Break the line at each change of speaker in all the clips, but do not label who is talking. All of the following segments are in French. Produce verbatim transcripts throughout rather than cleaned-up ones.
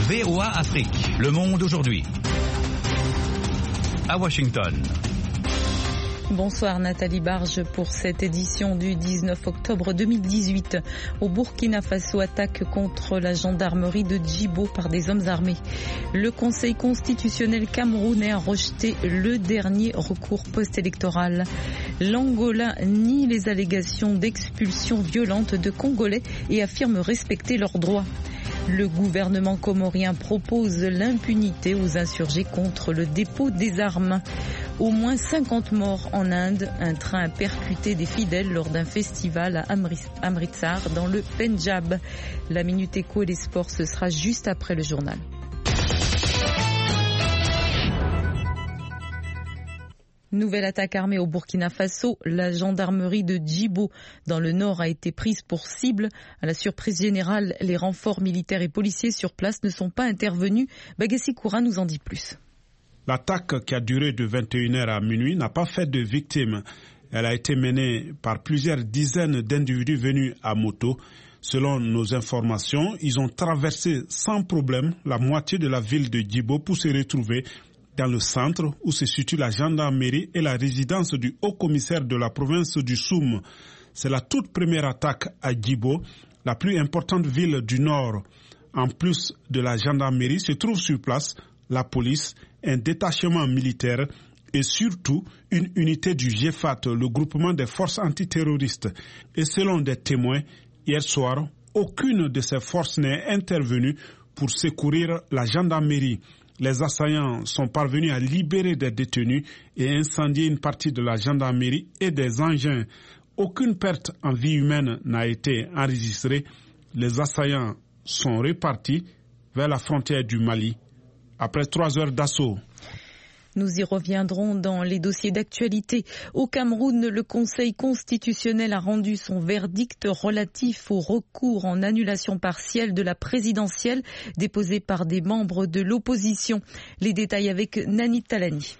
V O A Afrique, Le Monde aujourd'hui. À Washington.
Bonsoir Nathalie Barge pour cette édition du dix-neuf octobre deux mille dix-huit. Au Burkina Faso, attaque contre la gendarmerie de Djibo par des hommes armés. Le Conseil constitutionnel camerounais a rejeté le dernier recours post-électoral. L'Angola nie les allégations d'expulsion violente de Congolais et affirme respecter leurs droits. Le gouvernement comorien propose l'impunité aux insurgés contre le dépôt des armes. Au moins cinquante morts en Inde. Un train a percuté des fidèles lors d'un festival à Amritsar dans le Pendjab. La Minute Éco et les sports, ce sera juste après le journal. Nouvelle attaque armée au Burkina Faso. La gendarmerie de Djibo dans le nord a été prise pour cible. À la surprise générale, les renforts militaires et policiers sur place ne sont pas intervenus. Bagassi Koura nous en dit plus.
L'attaque qui a duré de vingt et une heures à minuit n'a pas fait de victimes. Elle a été menée par plusieurs dizaines d'individus venus à moto. Selon nos informations, ils ont traversé sans problème la moitié de la ville de Djibo pour se retrouver dans le centre où se situe la gendarmerie et la résidence du haut-commissaire de la province du Soum. C'est la toute première attaque à Djibo, la plus importante ville du nord. En plus de la gendarmerie, se trouve sur place la police, un détachement militaire et surtout une unité du G F A T, le groupement des forces antiterroristes. Et selon des témoins, hier soir, aucune de ces forces n'est intervenue pour secourir la gendarmerie. Les assaillants sont parvenus à libérer des détenus et incendier une partie de la gendarmerie et des engins. Aucune perte en vie humaine n'a été enregistrée. Les assaillants sont repartis vers la frontière du Mali après trois heures d'assaut.
Nous y reviendrons dans les dossiers d'actualité. Au Cameroun, le Conseil constitutionnel a rendu son verdict relatif au recours en annulation partielle de la présidentielle déposé par des membres de l'opposition. Les détails avec Nani Talani.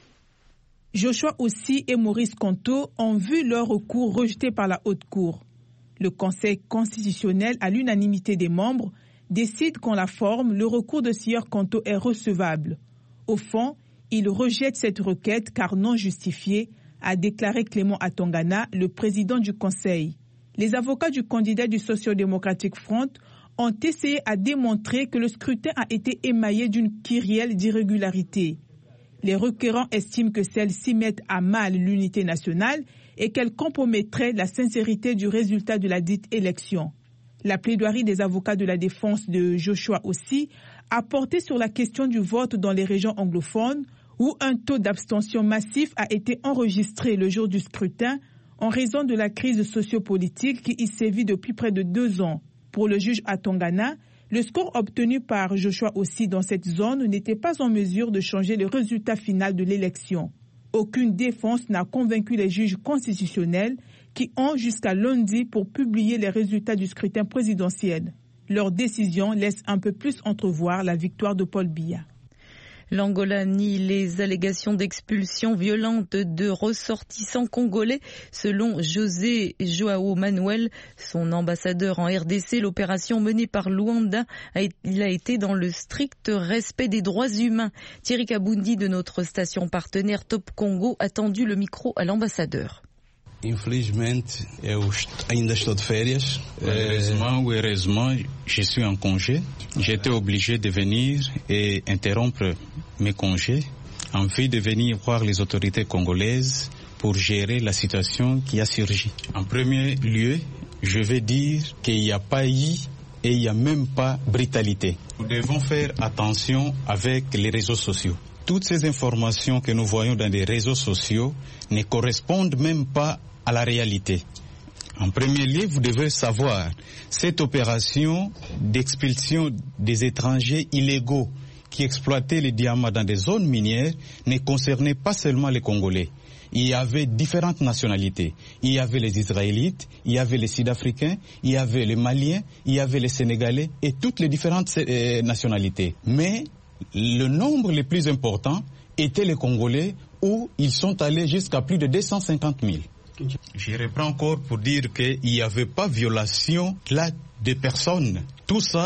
Joshua Ossi et Maurice Kamto ont vu leur recours rejeté par la Haute Cour. Le Conseil constitutionnel, à l'unanimité des membres, décide qu'en la forme, le recours de Sieur Kamto est recevable. Au fond, il rejette cette requête car non justifiée, a déclaré Clément Atongana, le président du Conseil. Les avocats du candidat du Socio-Démocratic Front ont essayé à démontrer que le scrutin a été émaillé d'une kyrielle d'irrégularités. Les requérants estiment que celles-ci mettent à mal l'unité nationale et qu'elles compromettraient la sincérité du résultat de la dite élection. La plaidoirie des avocats de la défense de Joshua Ossi a porté sur la question du vote dans les régions anglophones où un taux d'abstention massif a été enregistré le jour du scrutin en raison de la crise sociopolitique qui y sévit depuis près de deux ans. Pour le juge Atongana, le score obtenu par Joshua Ossi dans cette zone n'était pas en mesure de changer le résultat final de l'élection. Aucune défense n'a convaincu les juges constitutionnels qui ont jusqu'à lundi pour publier les résultats du scrutin présidentiel. Leur décision laisse un peu plus entrevoir la victoire de Paul Biya.
L'Angola nie les allégations d'expulsion violente de ressortissants congolais. Selon José Joao Manuel, son ambassadeur en R D C, l'opération menée par Luanda a, il a été dans le strict respect des droits humains. Thierry Kabundi de notre station partenaire Top Congo a tendu le micro à l'ambassadeur.
Infelizmente, eu ainda estou de férias. Malheureusement ou heureusement, je suis en congé. J'étais obligé de venir et interrompre mes congés en vue de venir voir les autorités congolaises pour gérer la situation qui a surgi. En premier lieu, je vais dire qu'il n'y a pas eu et il n'y a même pas brutalité. Nous devons faire attention avec les réseaux sociaux. Toutes ces informations que nous voyons dans les réseaux sociaux ne correspondent même pas à la réalité. En premier lieu, vous devez savoir, cette opération d'expulsion des étrangers illégaux qui exploitaient les diamants dans des zones minières ne concernait pas seulement les Congolais. Il y avait différentes nationalités. Il y avait les Israélites, il y avait les Sud-Africains, il y avait les Maliens, il y avait les Sénégalais et toutes les différentes euh, nationalités. Mais le nombre le plus important était les Congolais où ils sont allés jusqu'à plus de deux cent cinquante mille. Je reprends encore pour dire qu'il n'y avait pas violation là de personnes. Tout ça,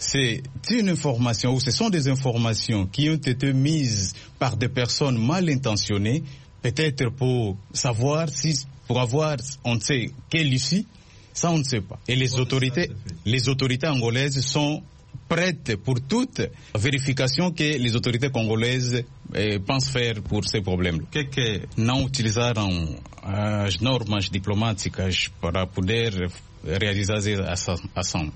c'est une information ou ce sont des informations qui ont été mises par des personnes mal intentionnées, peut-être pour savoir si, pour avoir, on ne sait quelle issue, ça on ne sait pas. Et les autorités, les autorités angolaises sont prêtes pour toute vérification que les autorités congolaises eh, pensent faire pour ces problèmes. O que é que não utilizaram as normas diplomáticas para poder realizar essa ação?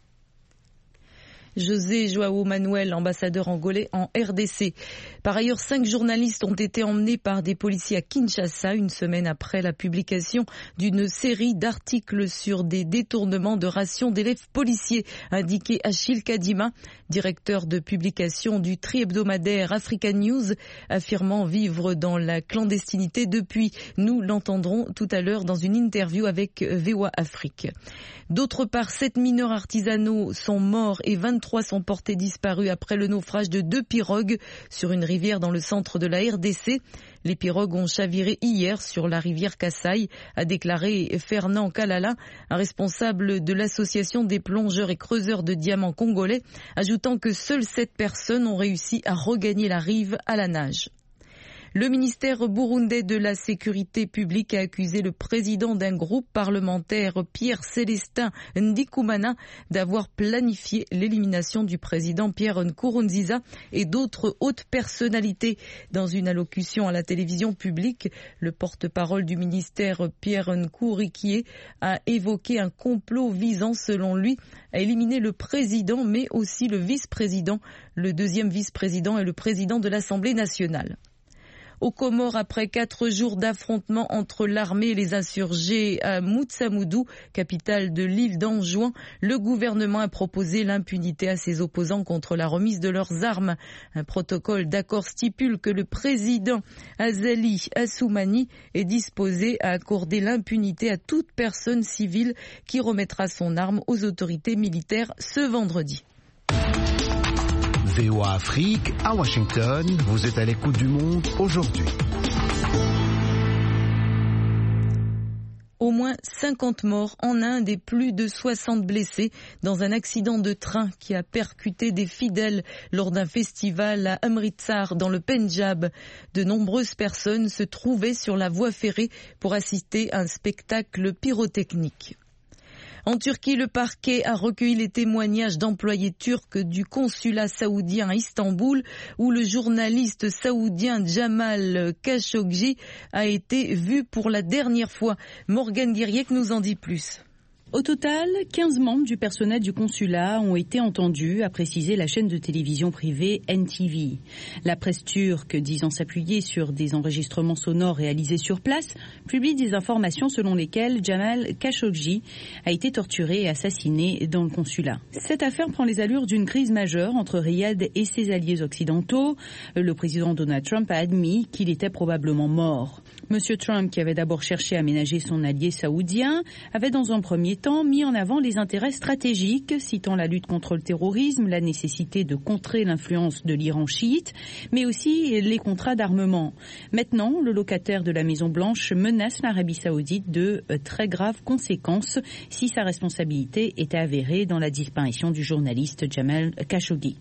José João Manuel, ambassadeur angolais en R D C. Par ailleurs, cinq journalistes ont été emmenés par des policiers à Kinshasa une semaine après la publication d'une série d'articles sur des détournements de rations d'élèves policiers, indiqué Achille Kadima, directeur de publication du tri-hebdomadaire Africa News, affirmant vivre dans la clandestinité depuis. Nous l'entendrons tout à l'heure dans une interview avec V O A Afrique. D'autre part, sept mineurs artisanaux sont morts et vingt-trois sont portés disparus après le naufrage de deux pirogues sur une rivière dans le centre de la R D C. Les pirogues ont chaviré hier sur la rivière Kasaï, a déclaré Fernand Kalala, un responsable de l'association des plongeurs et creuseurs de diamants congolais, ajoutant que seules sept personnes ont réussi à regagner la rive à la nage. Le ministère burundais de la Sécurité publique a accusé le président d'un groupe parlementaire, Pierre Célestin Ndikumana, d'avoir planifié l'élimination du président Pierre Nkurunziza et d'autres hautes personnalités. Dans une allocution à la télévision publique, le porte-parole du ministère, Pierre Nkurikié, a évoqué un complot visant, selon lui, à éliminer le président, mais aussi le vice-président, le deuxième vice-président et le président de l'Assemblée nationale. Aux Comores, après quatre jours d'affrontements entre l'armée et les insurgés à Moutsamoudou, capitale de l'île d'Anjouan, le gouvernement a proposé l'impunité à ses opposants contre la remise de leurs armes. Un protocole d'accord stipule que le président Azali Assoumani est disposé à accorder l'impunité à toute personne civile qui remettra son arme aux autorités militaires ce vendredi.
V O A Afrique, à Washington, vous êtes à l'écoute du monde aujourd'hui.
Au moins cinquante morts en Inde et plus de soixante blessés dans un accident de train qui a percuté des fidèles lors d'un festival à Amritsar dans le Pendjab. De nombreuses personnes se trouvaient sur la voie ferrée pour assister à un spectacle pyrotechnique. En Turquie, le parquet a recueilli les témoignages d'employés turcs du consulat saoudien à Istanbul, où le journaliste saoudien Jamal Khashoggi a été vu pour la dernière fois. Morgane Guiriec nous en dit plus.
Au total, quinze membres du personnel du consulat ont été entendus, a précisé la chaîne de télévision privée N T V. La presse turque, disant s'appuyer sur des enregistrements sonores réalisés sur place, publie des informations selon lesquelles Jamal Khashoggi a été torturé et assassiné dans le consulat. Cette affaire prend les allures d'une crise majeure entre Riyad et ses alliés occidentaux. Le président Donald Trump a admis qu'il était probablement mort. Monsieur Trump, qui avait d'abord cherché à ménager son allié saoudien, avait dans un premier temps mis en avant les intérêts stratégiques, citant la lutte contre le terrorisme, la nécessité de contrer l'influence de l'Iran chiite, mais aussi les contrats d'armement. Maintenant, le locataire de la Maison-Blanche menace l'Arabie saoudite de très graves conséquences si sa responsabilité était avérée dans la disparition du journaliste Jamal Khashoggi.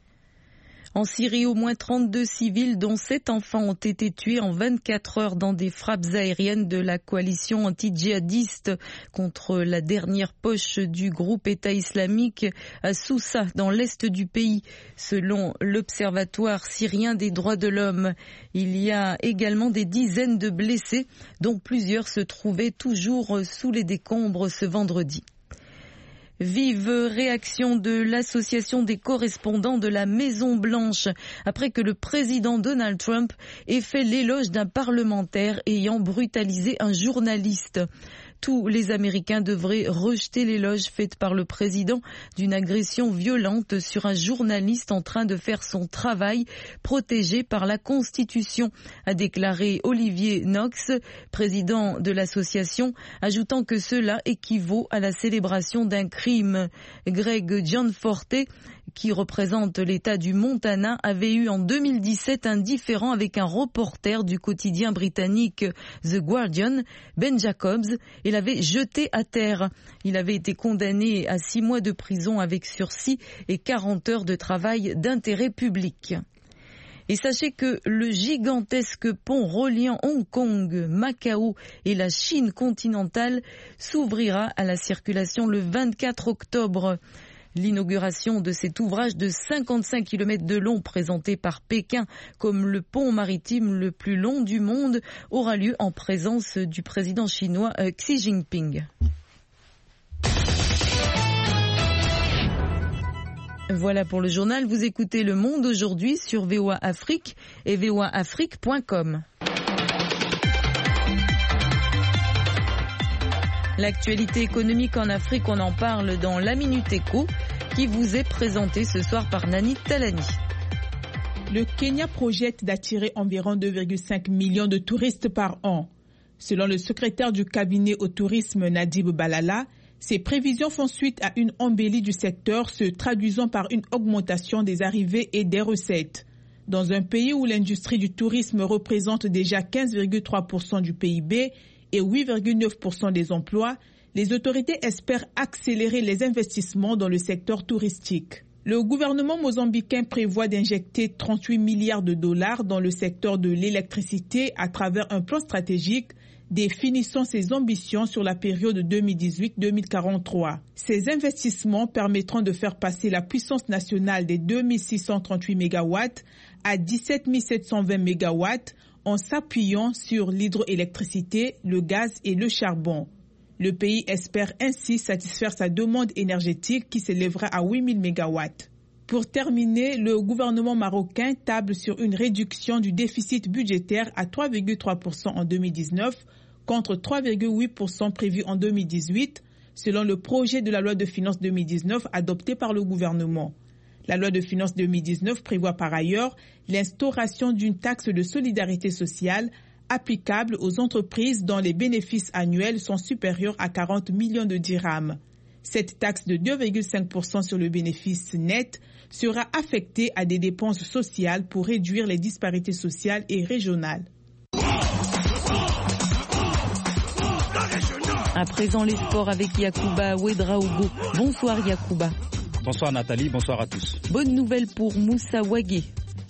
En Syrie, au moins trente-deux civils, dont sept enfants, ont été tués en vingt-quatre heures dans des frappes aériennes de la coalition anti-djihadiste contre la dernière poche du groupe État islamique à Soussa, dans l'est du pays. Selon l'Observatoire syrien des droits de l'homme, il y a également des dizaines de blessés, dont plusieurs se trouvaient toujours sous les décombres ce vendredi. Vive réaction de l'association des correspondants de la Maison-Blanche après que le président Donald Trump ait fait l'éloge d'un parlementaire ayant brutalisé un journaliste. Tous les Américains devraient rejeter l'éloge fait par le président d'une agression violente sur un journaliste en train de faire son travail protégé par la Constitution, a déclaré Olivier Knox, président de l'association, ajoutant que cela équivaut à la célébration d'un crime. Greg Gianforte qui représente l'État du Montana, avait eu en deux mille dix-sept un différend avec un reporter du quotidien britannique The Guardian, Ben Jacobs, et l'avait jeté à terre. Il avait été condamné à six mois de prison avec sursis et quarante heures de travail d'intérêt public. Et sachez que le gigantesque pont reliant Hong Kong, Macao et la Chine continentale s'ouvrira à la circulation le vingt-quatre octobre. L'inauguration de cet ouvrage de cinquante-cinq kilomètres de long présenté par Pékin comme le pont maritime le plus long du monde aura lieu en présence du président chinois Xi Jinping. Voilà pour le journal. Vous écoutez Le Monde aujourd'hui sur V O A Afrique et v o a afrique point com. L'actualité économique en Afrique, on en parle dans la Minute Éco qui vous est présentée ce soir par Nani Talani.
Le Kenya projette d'attirer environ deux virgule cinq millions de touristes par an. Selon le secrétaire du cabinet au tourisme Nadib Balala, ces prévisions font suite à une embellie du secteur se traduisant par une augmentation des arrivées et des recettes. Dans un pays où l'industrie du tourisme représente déjà quinze virgule trois pour cent du P I B et huit virgule neuf pour cent des emplois, les autorités espèrent accélérer les investissements dans le secteur touristique. Le gouvernement mozambicain prévoit d'injecter trente-huit milliards de dollars dans le secteur de l'électricité à travers un plan stratégique définissant ses ambitions sur la période deux mille dix-huit à deux mille quarante-trois. Ces investissements permettront de faire passer la puissance nationale des deux mille six cent trente-huit mégawatts à dix-sept mille sept cent vingt mégawatts en s'appuyant sur l'hydroélectricité, le gaz et le charbon. Le pays espère ainsi satisfaire sa demande énergétique qui s'élèvera à huit mille mégawatts. Pour terminer, le gouvernement marocain table sur une réduction du déficit budgétaire à trois virgule trois pour cent en deux mille dix-neuf contre trois virgule huit pour cent prévu en deux mille dix-huit, selon le projet de la loi de finances deux mille dix-neuf adopté par le gouvernement. La loi de finances deux mille dix-neuf prévoit par ailleurs l'instauration d'une taxe de solidarité sociale applicable aux entreprises dont les bénéfices annuels sont supérieurs à quarante millions de dirhams. Cette taxe de deux virgule cinq pour cent sur le bénéfice net sera affectée à des dépenses sociales pour réduire les disparités sociales et régionales.
À présent, les sports avec Yacouba Ouedraogo. Bonsoir Yacouba.
Bonsoir Nathalie, bonsoir à tous.
Bonne nouvelle pour Moussa Wagué.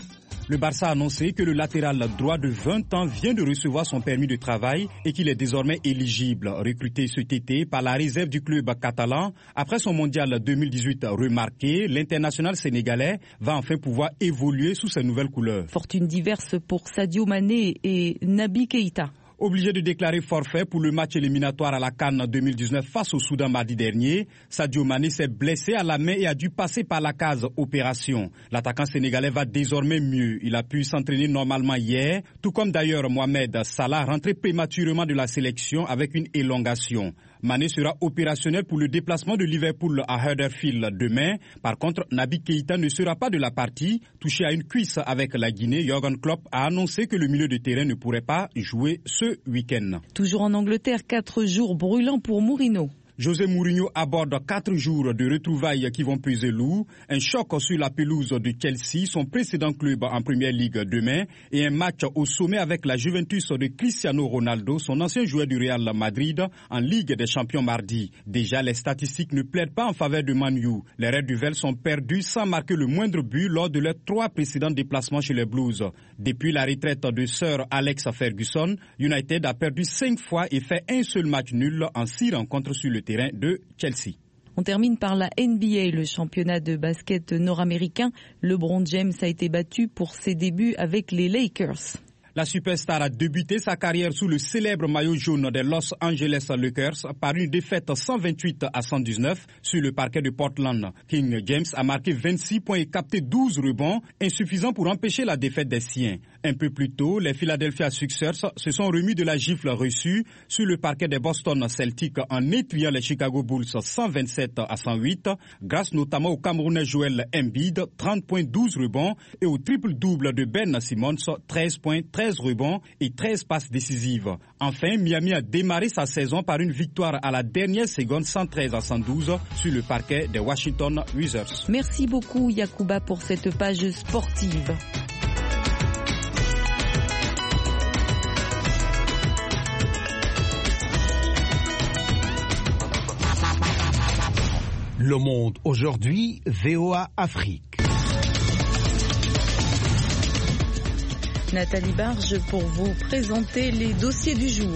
Le Barça a annoncé que le latéral droit de vingt ans vient de recevoir son permis de travail et qu'il est désormais éligible. Recruté cet été par la réserve du club catalan, après son mondial deux mille dix-huit remarqué, l'international sénégalais va enfin pouvoir évoluer sous ses nouvelles couleurs.
Fortune diverse pour Sadio Mané et Naby Keïta.
Obligé de déclarer forfait pour le match éliminatoire à la CAN deux mille dix-neuf face au Soudan mardi dernier, Sadio Mané s'est blessé à la main et a dû passer par la case opération. L'attaquant sénégalais va désormais mieux. Il a pu s'entraîner normalement hier, tout comme d'ailleurs Mohamed Salah, rentré prématurément de la sélection avec une élongation. Mané sera opérationnel pour le déplacement de Liverpool à Huddersfield demain. Par contre, Naby Keïta ne sera pas de la partie. Touché à une cuisse avec la Guinée, Jürgen Klopp a annoncé que le milieu de terrain ne pourrait pas jouer ce week-end.
Toujours en Angleterre, quatre jours brûlants pour Mourinho.
José Mourinho aborde quatre jours de retrouvailles qui vont peser lourd, un choc sur la pelouse de Chelsea, son précédent club en Première Ligue demain, et un match au sommet avec la Juventus de Cristiano Ronaldo, son ancien joueur du Real Madrid, en Ligue des Champions mardi. Déjà, les statistiques ne plaident pas en faveur de Man U. Les Reds du Vel sont perdus sans marquer le moindre but lors de leurs trois précédents déplacements chez les Blues. Depuis la retraite de Sir Alex Ferguson, United a perdu cinq fois et fait un seul match nul en six rencontres sur le terrain de Chelsea.
On termine par la N B A, le championnat de basket nord-américain. LeBron James a été battu pour ses débuts avec les Lakers.
La superstar a débuté sa carrière sous le célèbre maillot jaune des Los Angeles Lakers par une défaite cent vingt-huit à cent dix-neuf sur le parquet de Portland. King James a marqué vingt-six points et capté douze rebonds, insuffisants pour empêcher la défaite des siens. Un peu plus tôt, les Philadelphia Sixers se sont remis de la gifle reçue sur le parquet des Boston Celtics en étriant les Chicago Bulls cent vingt-sept à cent huit, grâce notamment au Camerounais Joel Embiid, trente points, douze rebonds, et au triple-double de Ben Simmons, treize points, treize treize rebonds et treize passes décisives. Enfin, Miami a démarré sa saison par une victoire à la dernière seconde cent treize à cent douze sur le parquet des Washington Wizards.
Merci beaucoup Yacouba pour cette page sportive.
Le Monde aujourd'hui, V O A Afrique.
Nathalie Barge pour vous présenter les dossiers du jour.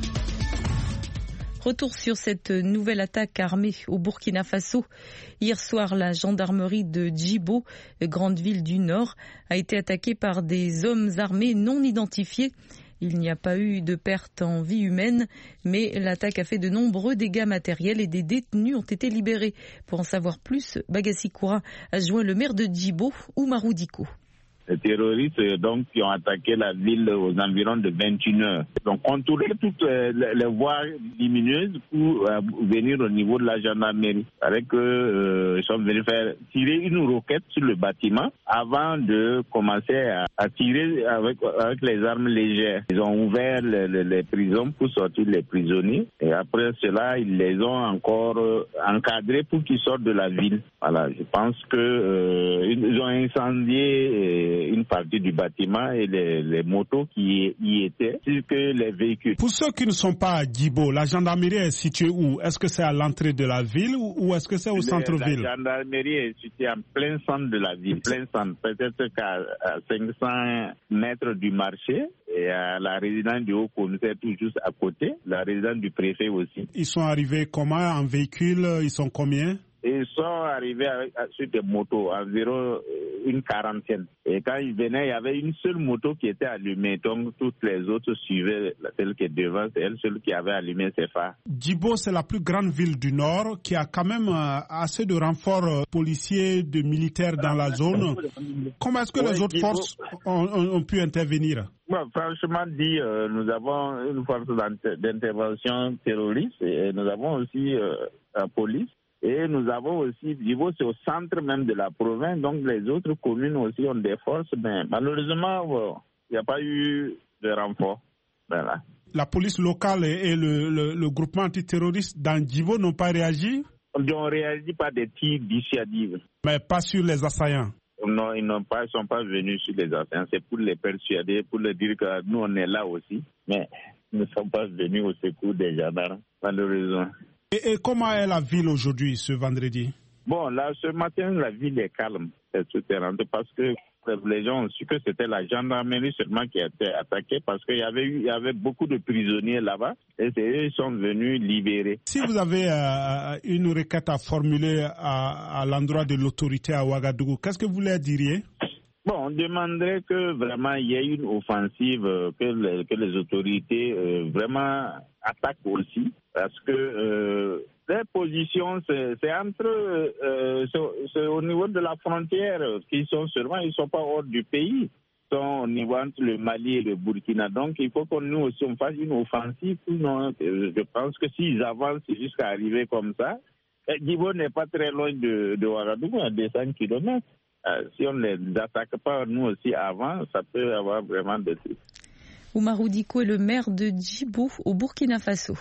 Retour sur cette nouvelle attaque armée au Burkina Faso. Hier soir, la gendarmerie de Djibo, grande ville du Nord, a été attaquée par des hommes armés non identifiés. Il n'y a pas eu de perte en vie humaine, mais l'attaque a fait de nombreux dégâts matériels et des détenus ont été libérés. Pour en savoir plus, Bagassi Koura a joint le maire de Djibo, Oumarou Diko.
Les terroristes donc, qui ont attaqué la ville aux environs de vingt et une heures. Donc contourner toutes les, les voies lumineuses pour euh, venir au niveau de la gendarmerie. Avec qu'ils euh, sont venus faire tirer une roquette sur le bâtiment avant de commencer à, à tirer avec, avec les armes légères. Ils ont ouvert les, les, les prisons pour sortir les prisonniers. Et après cela, ils les ont encore euh, encadrés pour qu'ils sortent de la ville. Voilà, je pense que euh, ils ont incendié euh, une partie du bâtiment et les, les motos qui y étaient, ainsi que les véhicules.
Pour ceux qui ne sont pas à Djibo, la gendarmerie est située où? Est-ce que c'est à l'entrée de la ville ou est-ce que c'est au centre-ville?
La gendarmerie est située en plein centre de la ville, plein centre, peut-être qu'à cinq cents mètres du marché. Et à la résidence du haut-commissaire tout juste à côté, la résidence du préfet aussi.
Ils sont arrivés comment? En véhicule? Ils sont combien?
Ils sont arrivés avec, sur des motos, environ une quarantaine. Et quand ils venaient, il y avait une seule moto qui était allumée. Donc toutes les autres suivaient celle qui est devant, c'est elle seule qui avait allumé ses phares.
Djibo, c'est la plus grande ville du Nord qui a quand même assez de renforts policiers, de militaires dans la zone. Comment est-ce que ouais, les autres Djibo... forces ont, ont, ont pu intervenir?
Bon, franchement dit, euh, nous avons une force d'intervention terroriste et nous avons aussi euh, la police. Et nous avons aussi, Djibo, c'est au centre même de la province, donc les autres communes aussi ont des forces, mais malheureusement, il n'y a pas eu de renfort. Voilà.
La police locale et le, le, le groupement antiterroriste dans Djibo n'ont pas réagi?
Ils ont réagi par des tirs dissuasifs.
Mais pas sur les assaillants?
Non, ils n'ont pas, ils sont pas venus sur les assaillants. C'est pour les persuader, pour leur dire que nous, on est là aussi. Mais ils ne sont pas venus au secours des gendarmes, malheureusement.
Et, et comment est la ville aujourd'hui, ce vendredi?
Bon, là, ce matin, la ville est calme, c'est souterrain, parce que les gens ont su que c'était la gendarmerie seulement qui a été attaquée, parce qu'il y avait eu, il y avait beaucoup de prisonniers là-bas, et eux, ils sont venus libérer.
Si vous avez euh, une requête à formuler à, à l'endroit de l'autorité à Ouagadougou, qu'est-ce que vous leur diriez?
Bon, on demanderait que vraiment il y ait une offensive, euh, que, les, que les autorités euh, vraiment attaquent aussi, parce que euh, les positions, c'est, c'est entre, euh, c'est, c'est au niveau de la frontière qu'ils sont seulement, ils ne sont pas hors du pays, ils sont au niveau entre le Mali et le Burkina. Donc il faut qu'on nous aussi on fasse une offensive. Non, je pense que s'ils avancent jusqu'à arriver comme ça, Djibo n'est pas très loin de, de Ouagadougou, à deux cents kilomètres. Euh, si on ne les attaque pas nous aussi avant, ça peut avoir vraiment des trucs.
Oumarou Diko est le maire de Djibo au Burkina Faso.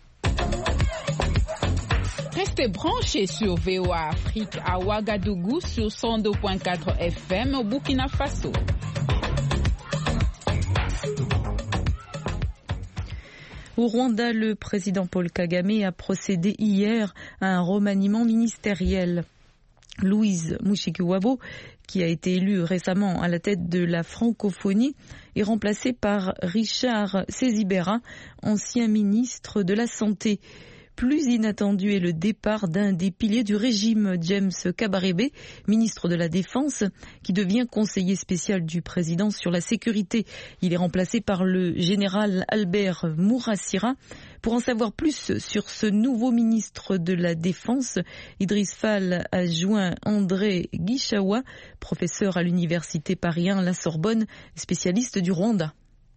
Restez branchés sur V O A Afrique à Ouagadougou sur cent deux virgule quatre F M au Burkina Faso.
Au Rwanda, le président Paul Kagame a procédé hier à un remaniement ministériel. Louise Mushikiwabo, qui a été élue récemment à la tête de la francophonie, est remplacée par Richard Sezibera, ancien ministre de la Santé. Plus inattendu est le départ d'un des piliers du régime, James Kabarebe, ministre de la Défense, qui devient conseiller spécial du président sur la sécurité. Il est remplacé par le général Albert Mourassira. Pour en savoir plus sur ce nouveau ministre de la Défense, Idriss Fall a joint André Guichawa, professeur à l'université Paris un, la Sorbonne, spécialiste du Rwanda.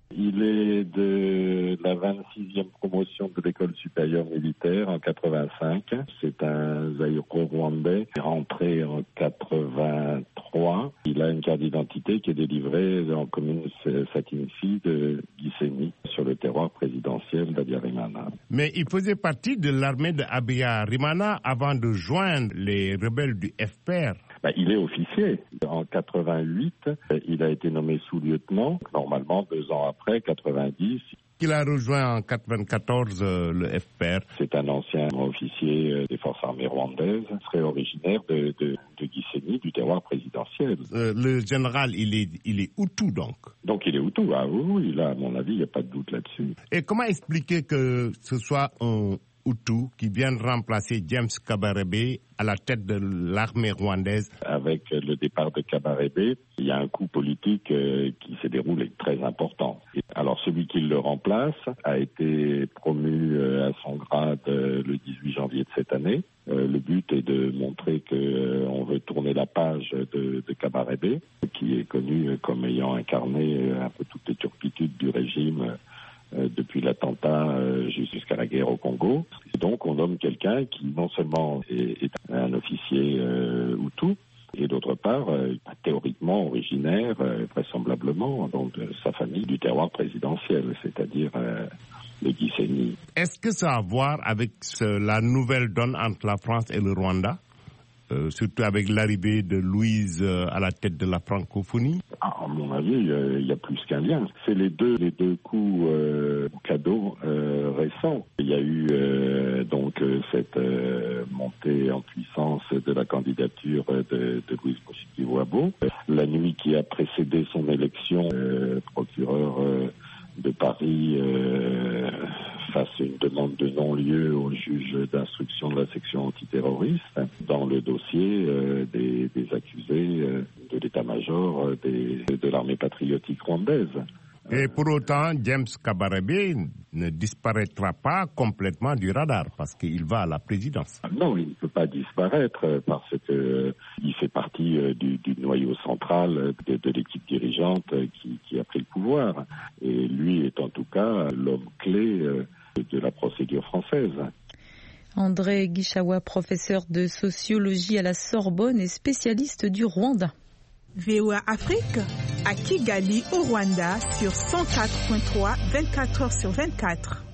Il est de la vingt-sixième promotion de l'école supérieure militaire en quatre-vingt-cinq. C'est un Zaïro-Rwandais rentré en quatre-vingt-trois. Il a une carte d'identité qui est délivrée en commune Satinfi de Gisenyi sur le terroir présidentiel d'Abiyarimana.
Mais il faisait partie de l'armée d'Abiyarimana avant de joindre les rebelles du F P R.
Ben, il est officier. En quatre-vingt-huit, il a été nommé sous-lieutenant. Normalement, deux ans après, quatre-vingt-dix.
Il a rejoint en quatre-vingt-quatorze euh, le F P R.
C'est un ancien officier euh, des forces armées rwandaises, très originaire de, de, de Gisenyi, du terroir présidentiel.
Euh, le général, il est, il est Hutu donc.
Donc il est Hutu, ah oui, là, à mon avis, il n'y a pas de doute là-dessus.
Et comment expliquer que ce soit un Hutu qui vient remplacer James Kabarebe à la tête de l'armée rwandaise?
Avec le départ de Kabarebe, il y a un coup politique euh, qui se déroule et très important. Et alors celui qui le remplace a été promu euh, à son grade euh, le dix-huit janvier de cette année. Euh, le but est de montrer que euh, on veut tourner la page de, de Kabarebe, qui est connu euh, comme ayant incarné euh, un peu toutes les turpitudes du régime euh, Euh, depuis l'attentat euh, jusqu'à la guerre au Congo. Et donc on nomme quelqu'un qui non seulement est, est un officier euh, Hutu, et d'autre part, euh, théoriquement originaire, euh, vraisemblablement, donc de sa famille du terroir présidentiel, c'est-à-dire euh, le Gisenyi.
Est-ce que ça a à voir avec ce, la nouvelle donne entre la France et le Rwanda? Euh, surtout avec l'arrivée de Louise euh, à la tête de la francophonie?
À mon avis, il euh, y a plus qu'un lien. C'est les deux, les deux coups euh, cadeaux euh, récents. Il y a eu euh, donc euh, cette euh, montée en puissance de la candidature de, de Louise Mushikiwabo. La nuit qui a précédé son élection, euh, procureur euh, de Paris euh, face à une demande de non-lieu au juge d'instruction de la section antiterroriste dans le dossier euh, des, des accusés euh, de l'état-major euh, des, de l'armée patriotique rwandaise.
Et pour autant, James Kabarebe ne disparaîtra pas complètement du radar parce qu'il va à la présidence.
Non, il ne peut pas disparaître parce qu'il fait partie du, du noyau central de, de l'équipe dirigeante qui, qui a pris le pouvoir. Et lui est en tout cas l'homme clé de la procédure française.
André Gishawa, professeur de sociologie à la Sorbonne et spécialiste du Rwanda.
V O A Afrique, à Kigali, au Rwanda, sur cent quatre point trois, vingt-quatre heures sur vingt-quatre.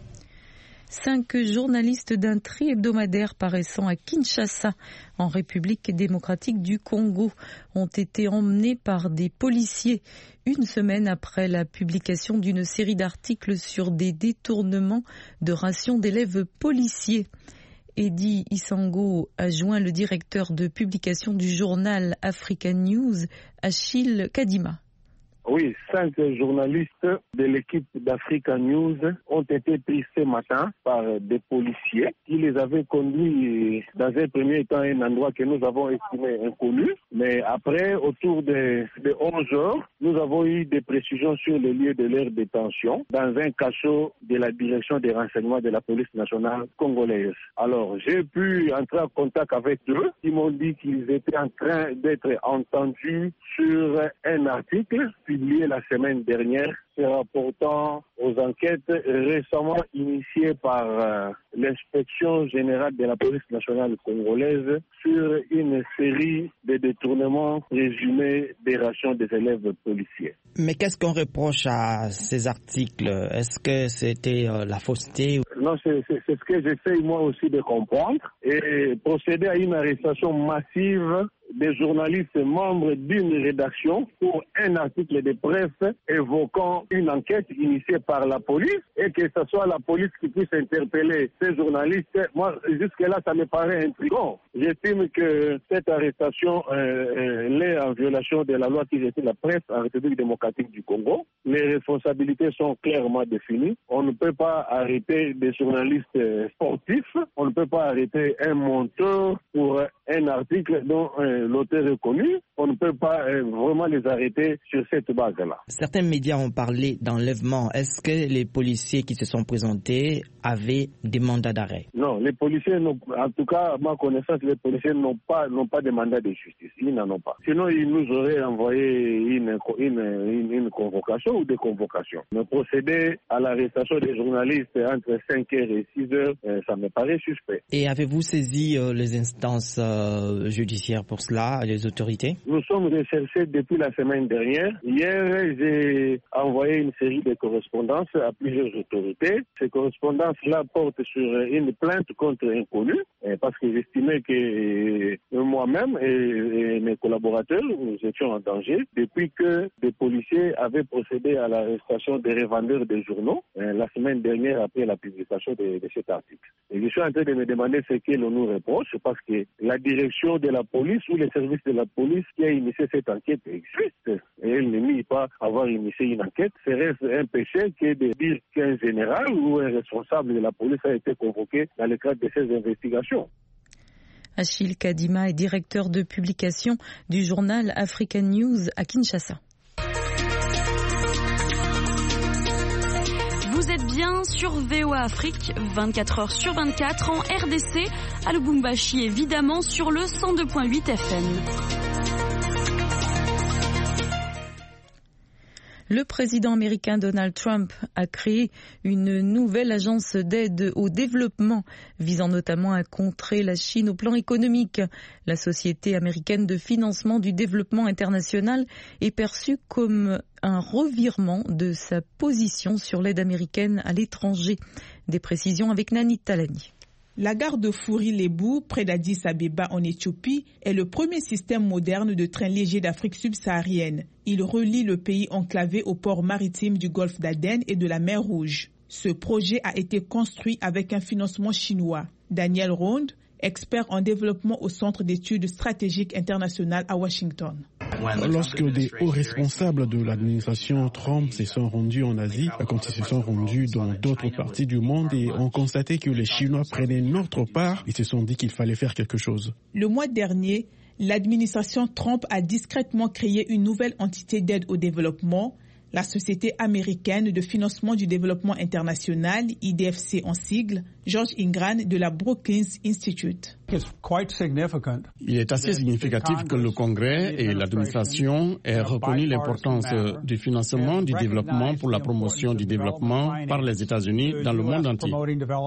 Cinq journalistes d'un tri hebdomadaire paraissant à Kinshasa, en République démocratique du Congo, ont été emmenés par des policiers une semaine après la publication d'une série d'articles sur des détournements de rations d'élèves policiers. Eddy Isango a joint le directeur de publication du journal African News, Achille Kadima.
Oui, cinq journalistes de l'équipe d'Africa News ont été pris ce matin par des policiers qui les avaient conduits dans un premier temps à un endroit que nous avons estimé inconnu. Mais après, autour de, de onze heures, nous avons eu des précisions sur le lieu de leur détention dans un cachot de la direction des renseignements de la police nationale congolaise. Alors, j'ai pu entrer en contact avec eux. Ils m'ont dit qu'ils étaient en train d'être entendus sur un article publié la semaine dernière se rapportant aux enquêtes récemment initiées par euh, l'inspection générale de la police nationale congolaise sur une série de détournements présumés des rations des élèves policiers.
Mais qu'est-ce qu'on reproche à ces articles? Est-ce que c'était euh, la fausseté?
Non, c'est, c'est, c'est ce que j'essaie moi aussi de comprendre et procéder à une arrestation massive des journalistes membres d'une rédaction pour un article de presse évoquant une enquête initiée par la police et que ce soit la police qui puisse interpeller ces journalistes. Moi, jusque-là, ça me paraît intriguant. J'estime que cette arrestation euh, euh, l'est en violation de la loi qui régit la presse en République démocratique du Congo. Les responsabilités sont clairement définies. On ne peut pas arrêter des journalistes sportifs. On ne peut pas arrêter un monteur pour un article dont euh, l'auteur est connu, on ne peut pas euh, vraiment les arrêter sur cette base-là.
Certains médias ont parlé d'enlèvement. Est-ce que les policiers qui se sont présentés avaient des mandats d'arrêt?
Non, les policiers, n'ont, en tout cas, à ma connaissance, les policiers n'ont pas, n'ont pas de mandat de justice. Ils n'en ont pas. Sinon, ils nous auraient envoyé une, une, une, une convocation ou des convocations. Mais procéder à l'arrestation des journalistes entre cinq heures et six heures, euh, ça me paraît suspect.
Et avez-vous saisi euh, les instances euh, judiciaires pour cela, les autorités?
Nous sommes recherchés depuis la semaine dernière. Hier, j'ai envoyé une série de correspondances à plusieurs autorités. Ces correspondances-là portent sur une plainte contre inconnu, parce que j'estimais que moi-même et, et mes collaborateurs, nous étions en danger depuis que des policiers avaient procédé à l'arrestation des revendeurs des journaux la semaine dernière après la publication de, de cet article. Et je suis en train de me demander ce que l'on nous reproche, parce que la direction de la police ou les services de la police qui a initié cette enquête existe. Et elle ne nie pas avoir initié une enquête. Serait-ce un péché que de dire qu'un général ou un responsable de la police a été convoqué dans le cadre de ces investigations?
Achille Kadima est directeur de publication du journal African News à Kinshasa.
Vous êtes bien sur V O A Afrique, vingt-quatre heures sur vingt-quatre en R D C, à Lubumbashi évidemment sur le cent deux virgule huit F M.
Le président américain Donald Trump a créé une nouvelle agence d'aide au développement visant notamment à contrer la Chine au plan économique. La Société américaine de financement du développement international est perçue comme un revirement de sa position sur l'aide américaine à l'étranger. Des précisions avec Nani Talani.
La gare de Fouri-Lebou, près d'Addis Abeba en Éthiopie, est le premier système moderne de train léger d'Afrique subsaharienne. Il relie le pays enclavé aux ports maritimes du golfe d'Aden et de la mer Rouge. Ce projet a été construit avec un financement chinois. Daniel Rond, expert en développement au Centre d'études stratégiques internationales à Washington.
Lorsque des hauts responsables de l'administration Trump se sont rendus en Asie, quand ils se sont rendus dans d'autres parties du monde et ont constaté que les Chinois prenaient notre part, ils se sont dit qu'il fallait faire quelque chose.
Le mois dernier, l'administration Trump a discrètement créé une nouvelle entité d'aide au développement, la Société américaine de financement du développement international, I D F C en sigle, George Ingran de la Brookings Institute.
Il est assez significatif que le Congrès et l'administration aient reconnu l'importance du financement du développement pour la promotion du développement par les États-Unis dans le monde entier.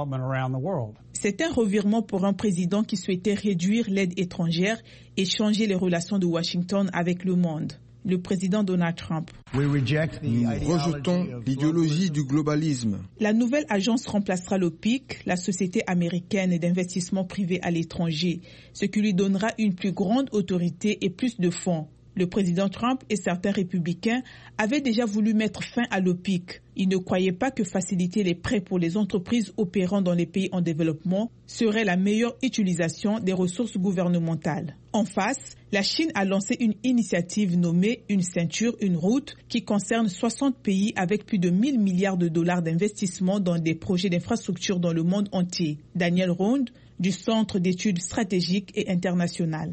C'est un revirement pour un président qui souhaitait réduire l'aide étrangère et changer les relations de Washington avec le monde. Le président Donald Trump.
Nous rejetons l'idéologie du globalisme.
La nouvelle agence remplacera l'O P I C, la Société américaine d'investissement privé à l'étranger, ce qui lui donnera une plus grande autorité et plus de fonds. Le président Trump et certains républicains avaient déjà voulu mettre fin à l'O P I C. Ils ne croyaient pas que faciliter les prêts pour les entreprises opérant dans les pays en développement serait la meilleure utilisation des ressources gouvernementales. En face, la Chine a lancé une initiative nommée Une ceinture, une route qui concerne soixante pays avec plus de mille milliards de dollars d'investissement dans des projets d'infrastructure dans le monde entier. Daniel Rond, du Centre d'études stratégiques et internationales.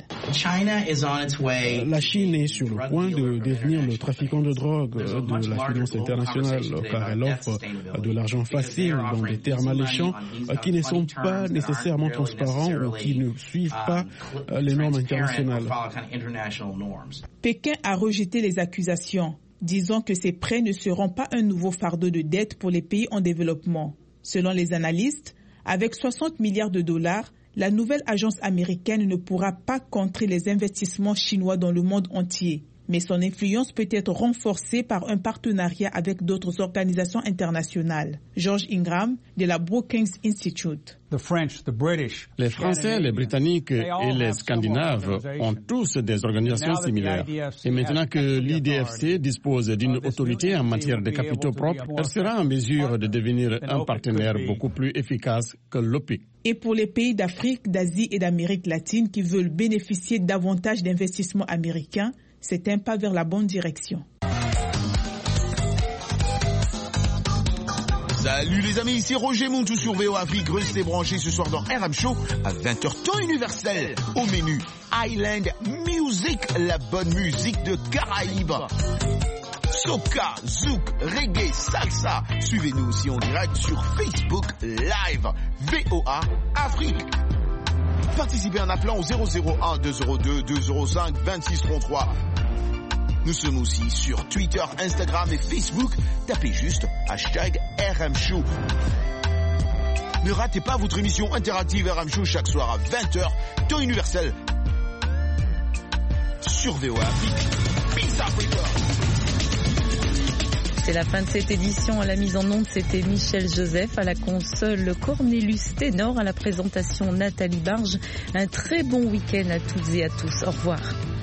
La Chine est sur le point de devenir le trafiquant de drogue de la finance internationale, car elle offre de l'argent facile dans des termes alléchants qui ne sont pas nécessairement transparents ou qui ne suivent pas les normes internationales.
Pékin a rejeté les accusations, disant que ces prêts ne seront pas un nouveau fardeau de dette pour les pays en développement. Selon les analystes, avec soixante milliards de dollars, la nouvelle agence américaine ne pourra pas contrer les investissements chinois dans le monde entier. Mais son influence peut être renforcée par un partenariat avec d'autres organisations internationales. George Ingram de la Brookings Institute.
Les Français, les Britanniques et les Scandinaves ont tous des organisations similaires. Et maintenant que l'I D F C dispose d'une autorité en matière de capitaux propres, elle sera en mesure de devenir un partenaire beaucoup plus efficace que l'O P I C.
Et pour les pays d'Afrique, d'Asie et d'Amérique latine qui veulent bénéficier davantage d'investissements américains, c'est un pas vers la bonne direction.
Salut les amis, ici Roger Montou sur V O Afrique. Restez branchés ce soir dans R M Show à vingt heures temps universel. Au menu Island Music, la bonne musique de Caraïbes. Soca, zouk, reggae, salsa. Suivez-nous aussi en direct sur Facebook Live. V O A Afrique. Participez en appelant au zéro zéro un deux zéro deux deux zéro cinq vingt-six trente-trois. Nous sommes aussi sur Twitter, Instagram et Facebook. Tapez juste hashtag R M Show. Ne ratez pas votre émission interactive R M Show chaque soir à vingt heures, temps universel. Sur V O A Afrique. Peace Africa.
C'est la fin de cette édition. À la mise en onde, c'était Michel Joseph. À la console, Cornelius Ténor. À la présentation, Nathalie Barge. Un très bon week-end à toutes et à tous. Au revoir.